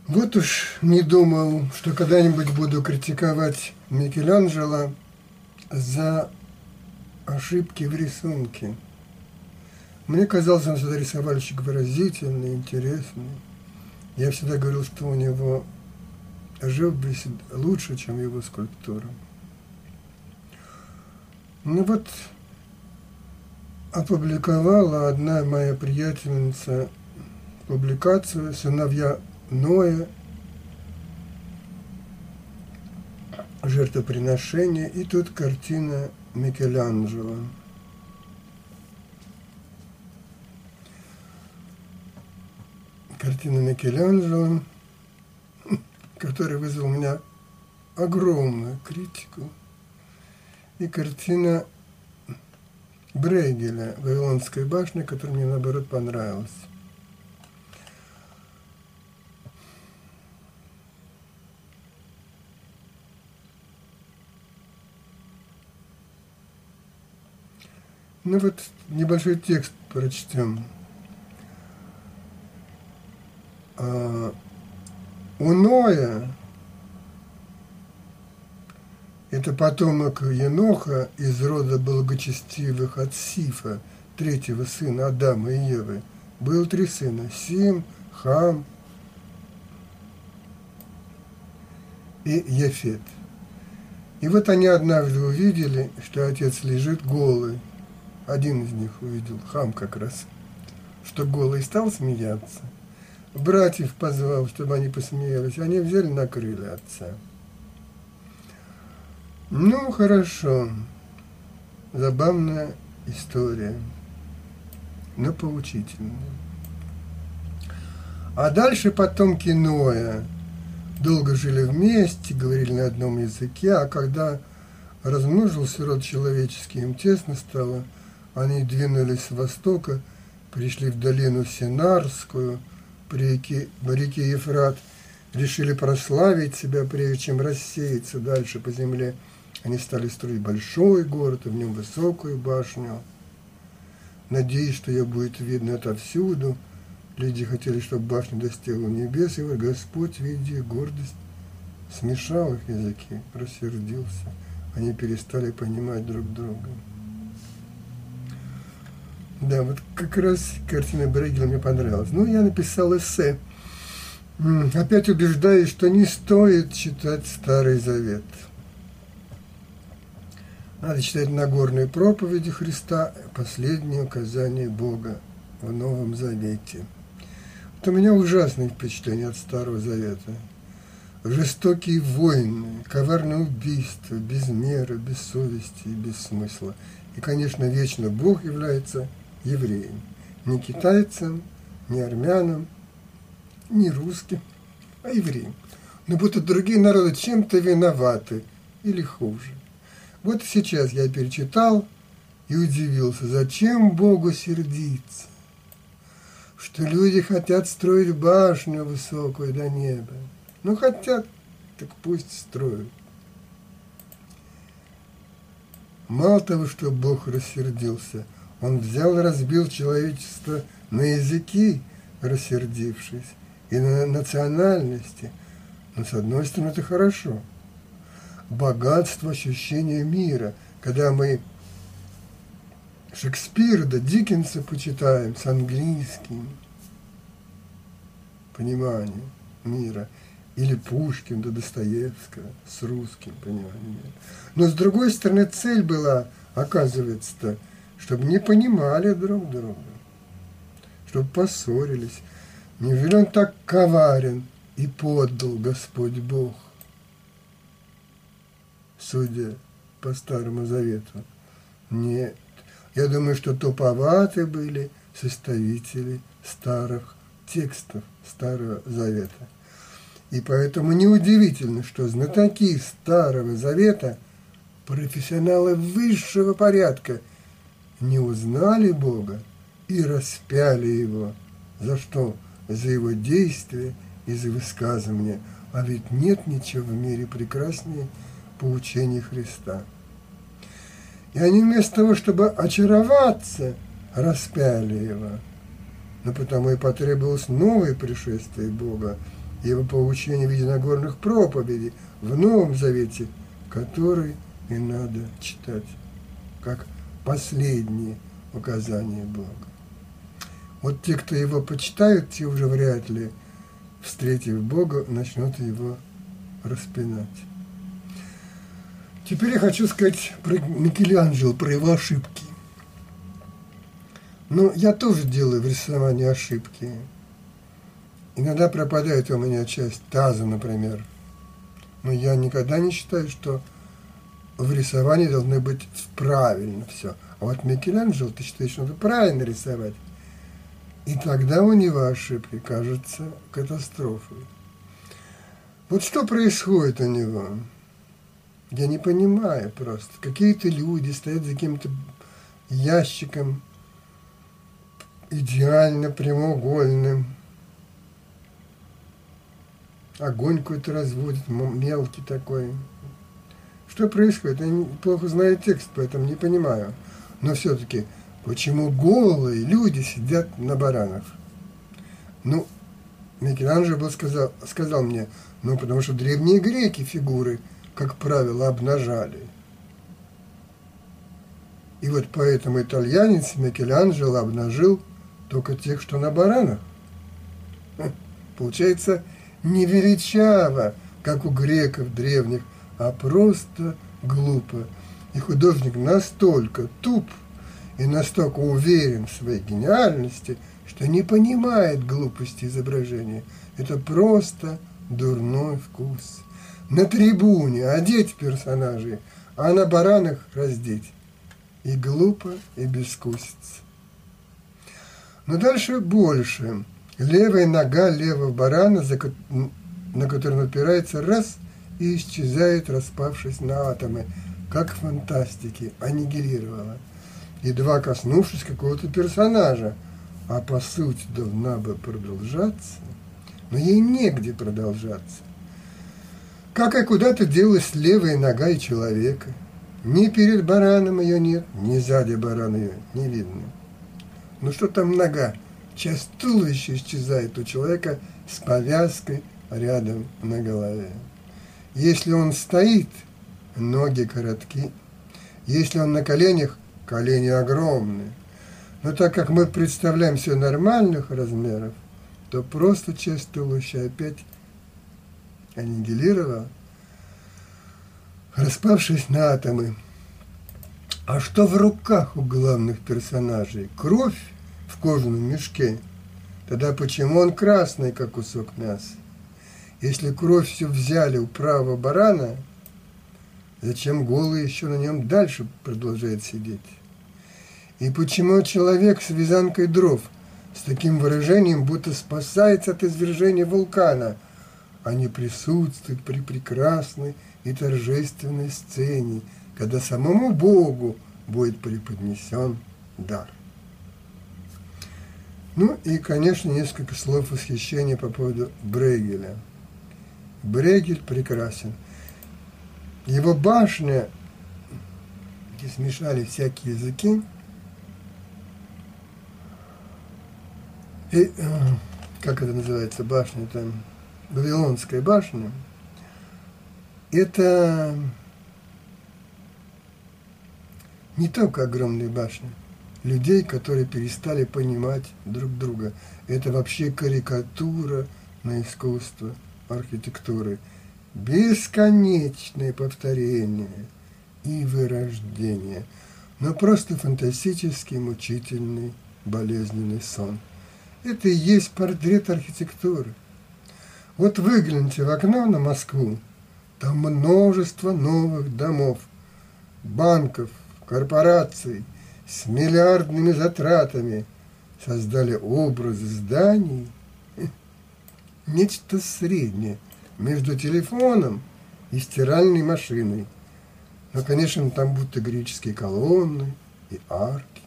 Вот уж не думал, что когда-нибудь буду критиковать Микеланджело за ошибки в рисунке. Мне казалось, он всегда рисовальщик выразительный, интересный. Я всегда говорил, что у него живопись лучше, чем его скульптура. Ну вот, опубликовала одна моя приятельница публикацию «Сыновья Ноя. Жертвоприношение», и тут картина Микеланджело. Картина Микеланджело, которая вызвала у меня огромную критику, и картина Брейгеля «Вавилонская башня», которая мне, наоборот, понравилась. Ну вот небольшой текст прочтем. У Ноя, это потомок Еноха из рода благочестивых от Сифа, третьего сына Адама и Евы, было 3 сына: Сим, Хам и Яфет. И вот они однажды увидели, что отец лежит голый. Один из них увидел, Хам как раз, что голый, стал смеяться. Братьев позвал, чтобы они посмеялись. Они взяли, накрыли отца. Ну, хорошо. Забавная история, но поучительная. А дальше потомки Ноя долго жили вместе, говорили на одном языке, а когда размножился род человеческий, им тесно стало, они двинулись с востока, пришли в долину Синарскую, при реке Ефрат, решили прославить себя, прежде чем рассеяться дальше по земле. Они стали строить большой город, и в нем высокую башню. Надеясь, что ее будет видно отовсюду, люди хотели, чтобы башня достигла небес, и вот Господь, видя их гордость, смешал их языки, рассердился. Они перестали понимать друг друга. Да, вот как раз картина Брейгеля мне понравилась. Ну, я написал эссе. Опять убеждаюсь, что не стоит читать Старый Завет. Надо читать Нагорные проповеди Христа, последние указания Бога в Новом Завете. Вот у меня ужасные впечатления от Старого Завета. Жестокие войны, коварные убийства, без меры, без совести и без смысла. И, конечно, вечно Бог является евреем. Не китайцам, не армянам, не русским, а евреем. Но будто другие народы чем-то виноваты или хуже. Вот сейчас я перечитал и удивился, зачем Богу сердиться, что люди хотят строить башню высокую до неба. Ну, хотят, так пусть строят. Мало того, что Бог рассердился, Он взял и разбил человечество на языки, рассердившись, и на национальности. Но, с одной стороны, это хорошо. Богатство ощущения мира, когда мы Шекспира да Диккенса почитаем с английским пониманием мира, или Пушкина да Достоевского с русским пониманием мира. Но, с другой стороны, цель была, оказывается-то, чтобы не понимали друг друга, чтобы поссорились. Неужели он так коварен и поддал Господь Бог, судя по Старому Завету? Нет. Я думаю, что туповаты были составители старых текстов Старого Завета. И поэтому неудивительно, что знатоки Старого Завета, профессионалы высшего порядка, не узнали Бога и распяли Его. За что? За Его действия и за высказывания. А ведь нет ничего в мире прекраснее поучения Христа. И они вместо того, чтобы очароваться, распяли Его. Но потому и потребовалось новое пришествие Бога, его поучения в виде Нагорных проповедей в Новом Завете, который и надо читать как последние указания Бога. Вот те, кто его почитают, те уже вряд ли, встретив Бога, начнут его распинать. Теперь я хочу сказать про Микеланджело, про его ошибки. Ну, я тоже делаю в рисовании ошибки. Иногда пропадает у меня часть таза, например. Но я никогда не считаю, что в рисовании должно быть правильно все. А вот Микеланджело, ты считаешь, что надо правильно рисовать. И тогда у него ошибки кажутся катастрофой. Вот что происходит у него? Я не понимаю просто. Какие-то люди стоят за каким-то ящиком идеально прямоугольным. Огонь какой-то разводит, мелкий такой. Что происходит? Я плохо знаю текст, поэтому не понимаю. Но все-таки, почему голые люди сидят на баранах? Ну, Микеланджело сказал мне, ну, потому что древние греки фигуры, как правило, обнажали. И вот поэтому итальянец Микеланджело обнажил только тех, что на баранах. Получается, не величаво, как у греков древних, а просто глупо. И художник настолько туп и настолько уверен в своей гениальности, что не понимает глупости изображения. Это просто дурной вкус. На трибуне одеть персонажей, а на баранах раздеть. И глупо, и безвкусица. Но дальше больше. Левая нога левого барана, на который он опирается, раз и исчезает, распавшись на атомы, как в фантастике, аннигилировала, едва коснувшись какого-то персонажа, а по сути должна бы продолжаться, но ей негде продолжаться. Как и куда-то делась левая нога и человека. Ни перед бараном ее нет, ни сзади барана ее не видно. Ну что там нога? Часть туловища исчезает у человека с повязкой рядом на голове. Если он стоит, ноги коротки. Если он на коленях, колени огромные. Но так как мы представляем все нормальных размеров, то просто часть туловища опять аннигилировала, распавшись на атомы. А что в руках у главных персонажей? Кровь в кожаном мешке. Тогда почему он красный, как кусок мяса? Если кровь все взяли у правого барана, зачем голый еще на нем дальше продолжает сидеть? И почему человек с вязанкой дров с таким выражением, будто спасается от извержения вулкана, а не присутствует при прекрасной и торжественной сцене, когда самому Богу будет преподнесен дар? Ну и, конечно, несколько слов восхищения по поводу Брейгеля. Брейгель прекрасен. Его башня, где смешали всякие языки, и, как это называется, башня там, Вавилонская башня, это не только огромные башни людей, которые перестали понимать друг друга. Это вообще карикатура на искусство архитектуры. Бесконечное повторение и вырождение, но просто фантастический, мучительный, болезненный сон. Это и есть портрет архитектуры. Вот выгляните в окно на Москву, там множество новых домов, банков, корпораций с миллиардными затратами создали образы зданий, нечто среднее между телефоном и стиральной машиной. Но, конечно, там будто греческие колонны и арки.